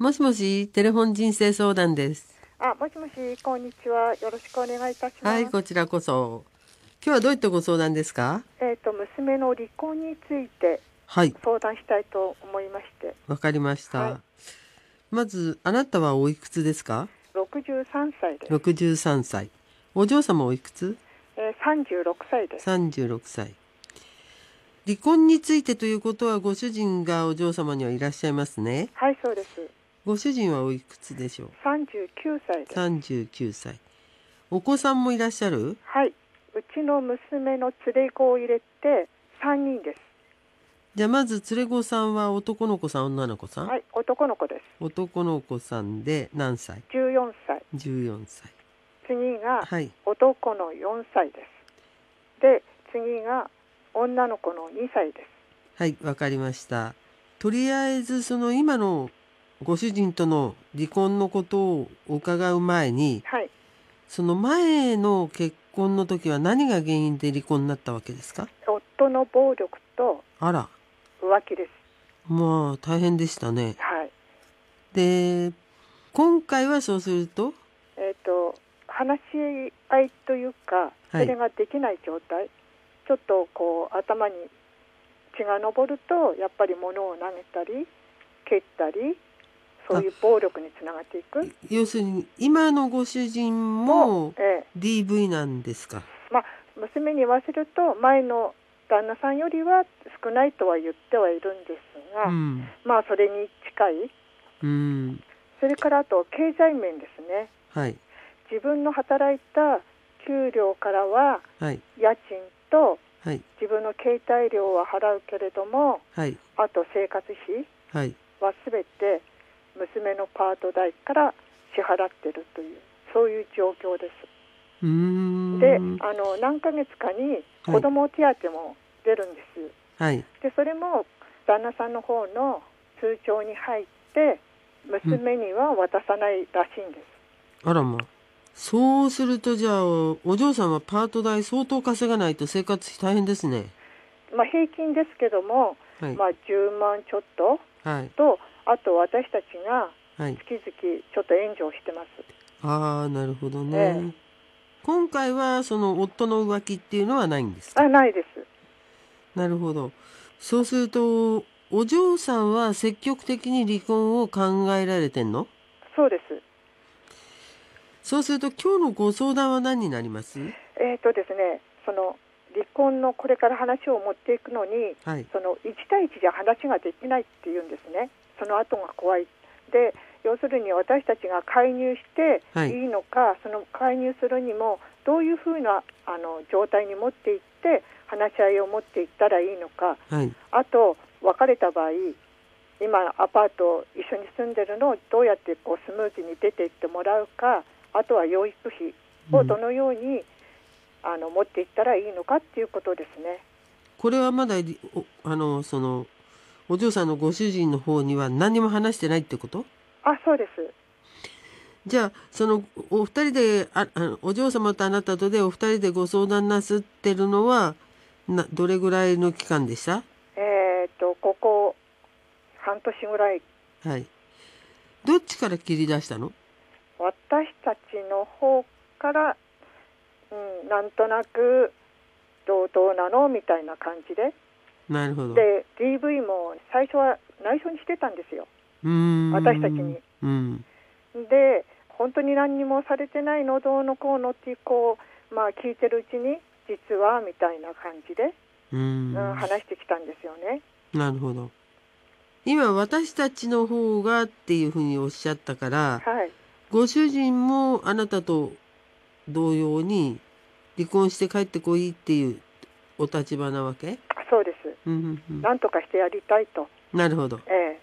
もしもし、テレフォン人生相談です。 もしもし、こんにちは。よろしくお願いいたします。 はい、こちらこそ。今日はどういったご相談ですか？ 娘の離婚についてはい、 相談したいと思いまして。 わかりました。 はい、 まず、あなたはおいくつですか 63歳です。 ？63歳。お嬢様おいくつ 36歳です。 ？36歳。離婚についてということは、ご主人がお嬢様にはいらっしゃいますね。 はい、そうです。 ご主人はおいくつでしょう 39歳です。 ？39歳。お子さんもいらっしゃる？ はい、うちの娘の連れ子を入れて3人です。 じゃあまず連れ子さんは男の子さん、女の子さん？ はい、男の子です。 男の子さんで何歳 14歳。 ？14歳。 次がはい。 男の4歳です。で、次が女の子の2歳です。 はい、わかりました。とりあえず、その今のご主人との離婚のことを伺う前に、 はい、 その前の結婚の時は何が原因で離婚になったわけですか？ 夫の暴力とあら、 浮気です。 まあ大変でしたね。 はい。 で、今回はそうすると、 話し合いというか、 はい、 それができない状態、ちょっとこう頭に血が上ると、やっぱり物を投げたり蹴ったり、そういう暴力につながっていく。 要するに今のご主人もも DV なんですか？ 娘に言わせると、前の旦那さんよりは少ないとは言ってはいるんですが、 うん。 それに近い。 うん。 それからあと経済面ですね。 はい。 自分の働いた給料からははい。 家賃とはい。 自分の携帯料は払うけれども、 はい。 あと生活費はい。 はすべて娘のパート代から支払っているという、そういう状況です。 うーで、 ん。 何ヶ月かにはい。 子供手当も出るんです。 はい。 で、それも旦那さんの方の通帳に入ってうん。 娘には渡さないらしいんです。 あらまあ。そうするとじゃあ、お嬢さんはパート代相当稼がないと生活費大変ですね。 平均ですけども、 はい。 10万ちょっとはい。 と、あと私たちがはい。 月々ちょっと援助をしてます。 ああ、なるほどえね。今回はその夫の浮気っていうのはないんですか？ ないです。 なるほど。そうすると、お嬢さんは積極的に離婚を考えられてんの？ そうです。 そうすると今日のご相談は何になります？ ですね、その離婚のこれから話を持っていくのに、 はい。 その1対1じゃ話ができないっていうんですね。その後が怖い。で、要するに私たちが介入してはい。 いいのか、その介入するにもどういうふうな状態に持っていって話し合いを持っていったらいいのか。 はい。 あと別れた場合、今アパート一緒に住んでるのをどうやってこうスムーズに出ていってもらうか、あとは養育費をどのように持っていったらいいのかっていうことですね。 これはまだ、お嬢さんのご主人の方には何にも話してないってこと？ そうです。 じゃあ、お二人で、お嬢様とあなたとでお二人でご相談なすってるのは、どれぐらいの期間でした？ ここ半年ぐらい。 はい。どっちから切り出したの？ 私たちの方から、なんとなくどうなのみたいな感じで。 なるほど。 で DV も最初は内緒にしてたんですよ、 うー私たちん。 に。 うん。 で、本当に何にもされてないのどうのこうのって聞いてるうちに実はみたいな感じで、 うーん。 話してきたんですよね。 なるほど。今、私たちの方がっていうふうにおっしゃったから、 はい。 ご主人もあなたと同様に離婚して帰ってこいっていうお立場なわけ？ そうです。 うんうんうん。 なんとかしてやりたいと。 なるほど。 ええ。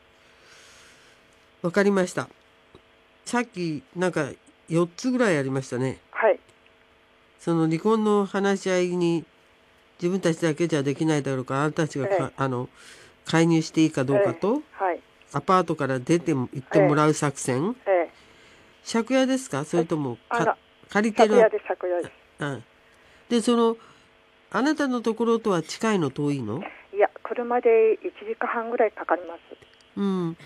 わかりました。さっきなんか4つぐらいありましたね。 はい。 その離婚の話し合いに自分たちだけじゃできないだろうから、あなたたちがええ。 介入していいかどええ。 うかと、 はい。 アパートから出て行ってええ。 もらう作戦。 ええ。 借家ですか？それともあの借りてる？ 借家です、借家です。 うん。で、あなたのところとは近いの遠いの？ いや、車で1時間半ぐらいかかります。 うん。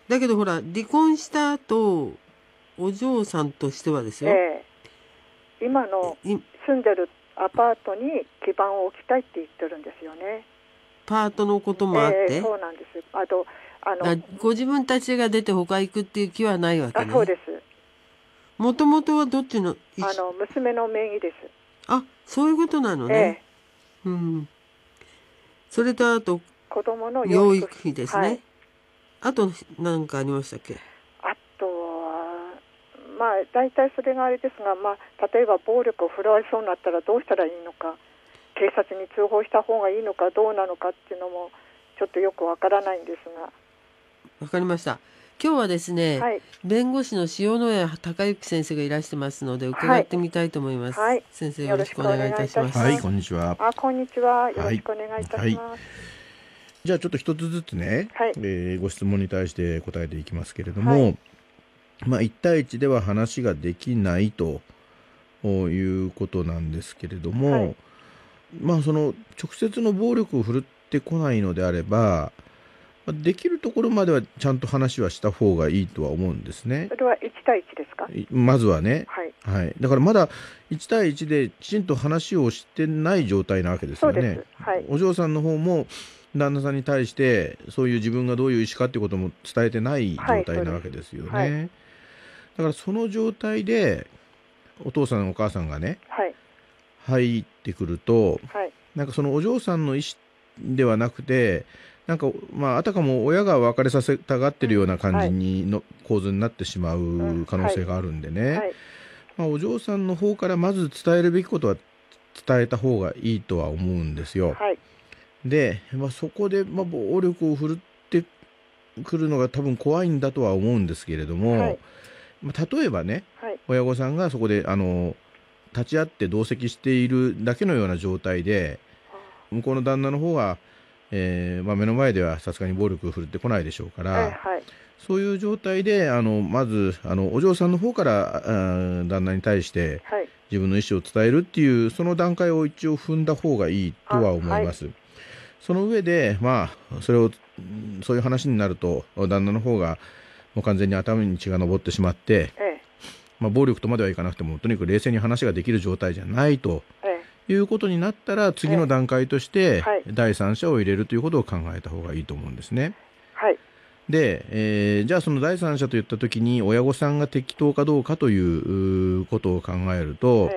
だけどほら離婚した後お嬢さんとしてはですよ、 今の住んでるアパートに基盤を置きたいって言ってるんですよね。 パートのこともあって、 そうなんです。あとご自分たちが出て他行くっていう気はないわけね。 そうです。 もともとはどっちの娘の名義です。 そういうことなのね。うん。それとあと子供の養育費ですね。あと何かありましたっけ？ あとは大体それがあれですが、例えば暴力を振るわれそうになったらどうしたらいいのか、警察に通報した方がいいのかどうなのかっていうのもちょっとよくわからないんですが。 わかりました。今日はですね、弁護士の塩谷隆之先生がいらしてますので伺ってみたいと思います。先生よろしくお願いいたします。 はい、こんにちは。 こんにちは。よろしくお願いいたします。 じゃあちょっと一つずつね、ご質問に対して答えていきますけれども、1対1では話ができないということなんですけれども、その直接の暴力を振るってこないのであれば、できるところまではちゃんと話はした方がいいとは思うんですね。 それは1対1ですか？ まずはね、だからまだ1対1できちんと話をしてない状態なわけですよね。お嬢さんの方も旦那さんに対してそういう自分がどういう意思かっていうことも伝えてない状態なわけですよね。だからその状態でお父さんお母さんがね、入ってくると、なんかそのお嬢さんの意思ではなくて、なんかあたかも親が別れさせたがってるような感じの構図になってしまう可能性があるんでね、お嬢さんの方からまず伝えるべきことは伝えた方がいいとは思うんですよ。で、そこで暴力を振るってくるのが多分怖いんだとは思うんですけれども、例えばね、親御さんがそこで立ち会って同席しているだけのような状態で、向こうの旦那の方は目の前ではさすがに暴力を振るってこないでしょうから、そういう状態でまずお嬢さんの方から旦那に対して自分の意思を伝えるっていうその段階を一応踏んだ方がいいとは思います。その上でそういう話になると旦那の方がもう完全に頭に血が上ってしまって、暴力とまではいかなくてもとにかく冷静に話ができる状態じゃないということになったら、次の段階として第三者を入れるということを考えた方がいいと思うんですね。で、じゃあその第三者といったときに親御さんが適当かどうかということを考えると、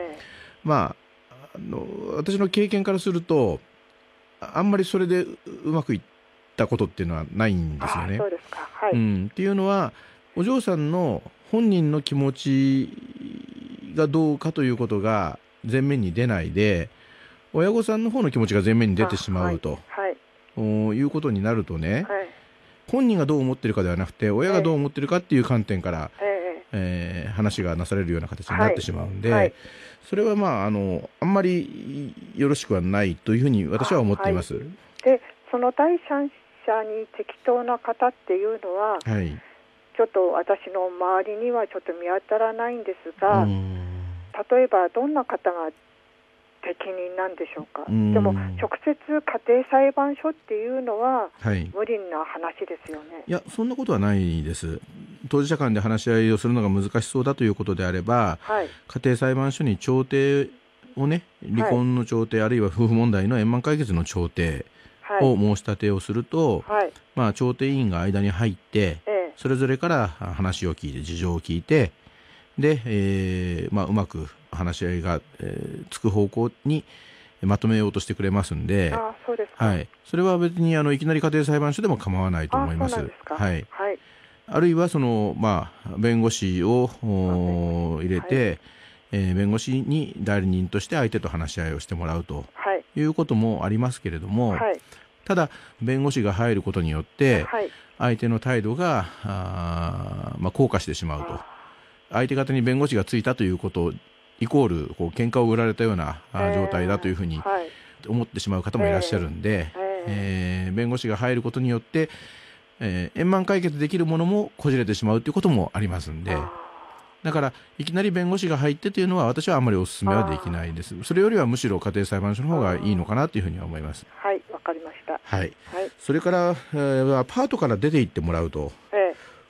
私の経験からするとあんまりそれでうまくいったことっていうのはないんですよね。っていうのはお嬢さんの本人の気持ちがどうかということが前面に出ないで、親御さんの方の気持ちが前面に出てしまうということになるとね、本人がどう思ってるかではなくて親がどう思ってるかっていう観点から話がなされるような形になってしまうんで、それはあんまりよろしくはないというふうに私は思っています。 で、その第三者に適当な方っていうのは、ちょっと私の周りにはちょっと見当たらないんですが、例えばどんな方が適任なんでしょうか。でも直接家庭裁判所っていうのは無理な話ですよね。 いや、そんなことはないです。当事者間で話し合いをするのが難しそうだということであれば、家庭裁判所に調停をね、離婚の調停、あるいは夫婦問題の円満解決の調停を申し立てをすると、調停委員が間に入って、それぞれから話を聞いて事情を聞いて、で、うまく話し合いが、つく方向にまとめようとしてくれますんで、それは別にいきなり家庭裁判所でも構わないと思います。あるいはその、弁護士を入れて、弁護士に代理人として相手と話し合いをしてもらうということもありますけれども、ただ弁護士が入ることによって相手の態度が硬化してしまうと、相手方に弁護士がついたということイコール喧嘩を売られたような状態だというふうに思ってしまう方もいらっしゃるんで、弁護士が入ることによって円満解決できるものもこじれてしまうということもありますんで、だからいきなり弁護士が入ってというのは私はあまりお勧めはできないです。それよりはむしろ家庭裁判所の方がいいのかなというふうには思います。 わかりました。 それからアパートから出て行ってもらうと、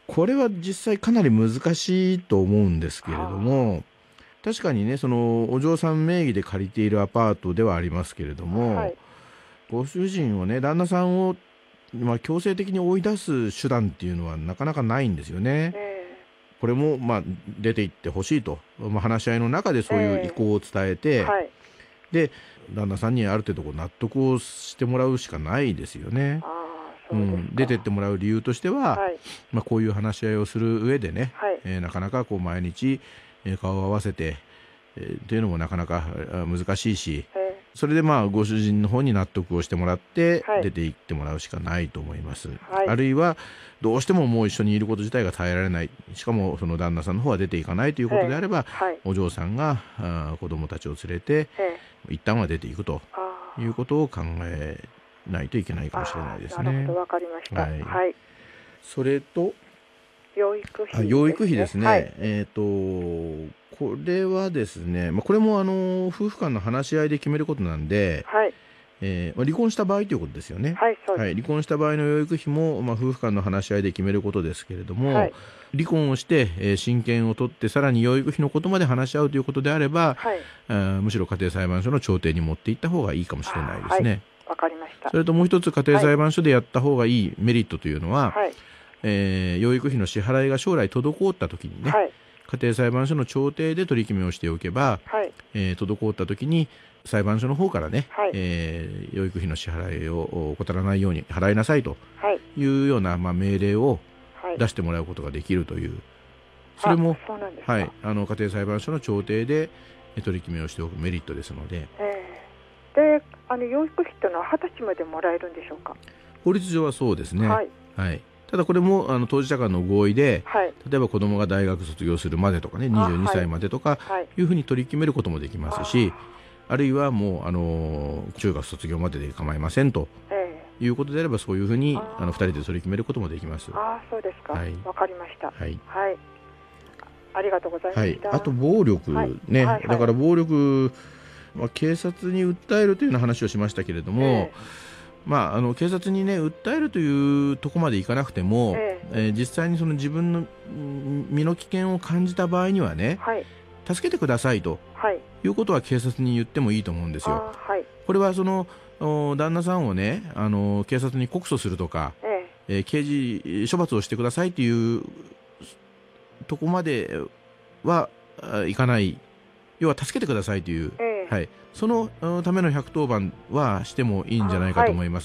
これは実際かなり難しいと思うんですけれども、確かにね、そのお嬢さん名義で借りているアパートではありますけれども、 はい、 ご主人をね、旦那さんを、強制的に追い出す手段っていうのはなかなかないんですよね。これも、出て行ってほしいと、話し合いの中でそういう意向を伝えて、 はい、 で旦那さんにある程度納得をしてもらうしかないですよね。出てってもらう理由としては、 はい、 こういう話し合いをする上でね、 はい、 なかなかこう毎日顔を合わせて、っていうのもなかなか難しいし、それでご主人の方に納得をしてもらって、 はい、 出て行ってもらうしかないと思います。 はい、 あるいはどうしてももう一緒にいること自体が耐えられない、しかもその旦那さんの方は出ていかないということであれば、 はい、 お嬢さんが子供たちを連れて、一旦は出ていくということを考えないといけないかもしれないですね。 なるほど、わかりました。はい。 それと養育費、 養育費ですね。 はい、 これはですね、これも夫婦間の話し合いで決めることなんで、 はい、 離婚した場合ということですよね。 はい、そうです。 離婚した場合の養育費も、夫婦間の話し合いで決めることですけれども、 はい、 離婚をして、親権を取ってさらに養育費のことまで話し合うということであれば、 はい、 むしろ家庭裁判所の調停に持っていった方がいいかもしれないですね。 わかりました。 それともう一つ、家庭裁判所でやった方がいいメリットというのは、 はい、 養育費の支払いが将来滞った時にね、 はい、 家庭裁判所の調停で取り決めをしておけば、 はい、 滞った時に裁判所の方からね、 はい、 養育費の支払いを怠らないように払いなさいとはい、 いうような、命令をはい出してもらうことができるという、それもそうなんですか。 はい、家庭裁判所の調停で取り決めをしておくメリットですので、 で、養育費というのは20歳までもらえるんでしょうか。 法律上はそうですね。 はい、 はい、ただこれも当事者間の合意で、 はい、 例えば子どもが大学卒業するまでとかね、22歳までとかいうふうに取り決めることもできますし、あるいはもう中学卒業までで構いませんということであれば、そういうふうに2人で取り決めることもできます。 そうですか。 はい、 わかりました。 はい、 はい、ありがとうございました。 あと暴力ね、だから暴力、警察に訴えるというような話をしましたけれども、警察にね訴えるというところまでいかなくても、実際にその自分の身の危険を感じた場合にはね、助けてくださいということは警察に言ってもいいと思うんですよ。これはその旦那さんをね警察に告訴するとか、刑事処罰をしてくださいというとこまではいかない、要は助けてくださいという、そのための110番はしてもいいんじゃないかと思います。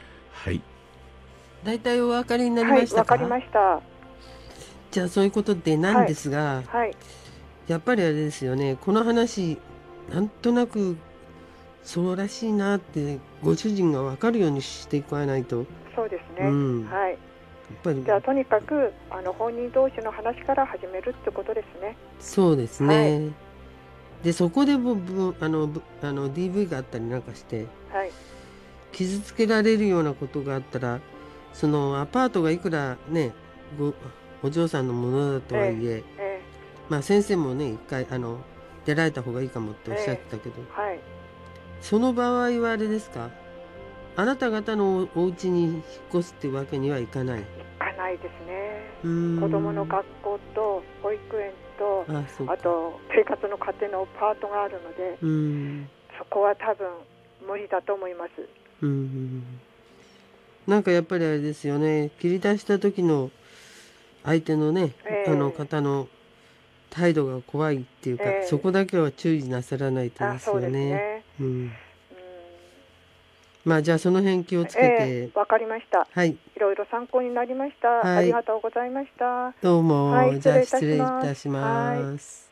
大体お分かりになりましたか。 わかりました。 じゃあそういうことでなんですが、やっぱりあれですよね、この話なんとなくそうらしいなってご主人が分かるようにしていかないと。 そうですね。やっぱりじゃあとにかく本人同士の話から始めるってことですね。 そうですね。でそこでDV があったりなんかして、傷つけられるようなことがあったら、そのアパートがいくらねお嬢さんのものだとはいえ、先生もね一回出られた方がいいかもっておっしゃってたけど、その場合はあれですか、あなた方のお家に引っ越すってわけにはいかない。いかないですね。子供の学校と保育園と、あと生活の家庭のパートがあるので、そこは多分無理だと思います。 なんかやっぱりあれですよね、切り出した時の相手のね、方の態度が怖いっていうか、そこだけは注意なさらないとですよね。じゃあその辺気をつけて。 わかりました。いろいろ参考になりました。ありがとうございました。 どうも、じゃあ失礼いたします。